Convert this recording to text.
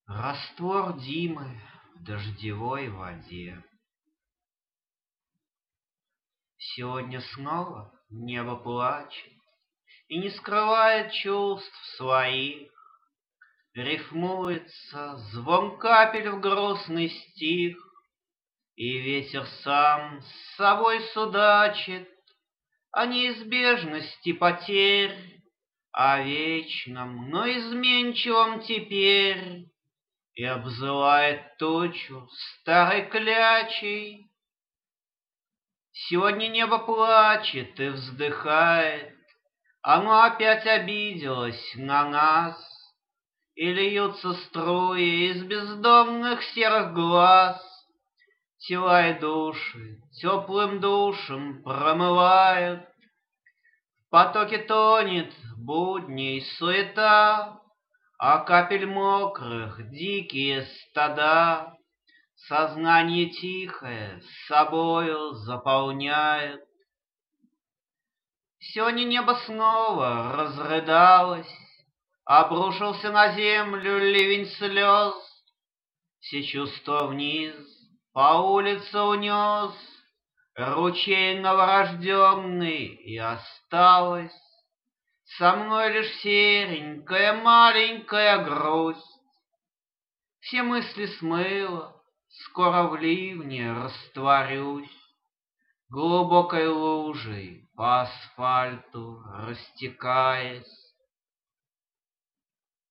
Раствор Димы в дождевой воде. Сегодня снова небо плачет и не скрывает чувств своих. Рифмуется звон капель в грустный стих, и ветер сам с собой судачит о неизбежности потерь, о вечном, но изменчивом теперь, и обзывает тучу старой клячей. Сегодня небо плачет и вздыхает, оно опять обиделось на нас, и льются струи из бездомных серых глаз. Тела и души теплым душем промывают, в потоке тонет будней суета, а капель мокрых дикие стада сознание тихое с собою заполняет. Сегодня небо снова разрыдалось, обрушился на землю ливень слез, все чувства вниз по улице унес ручей новорожденный, и осталась со мной лишь серенькая маленькая грусть. Все мысли смыло, скоро в ливне растворюсь, глубокой лужей по асфальту растекаясь.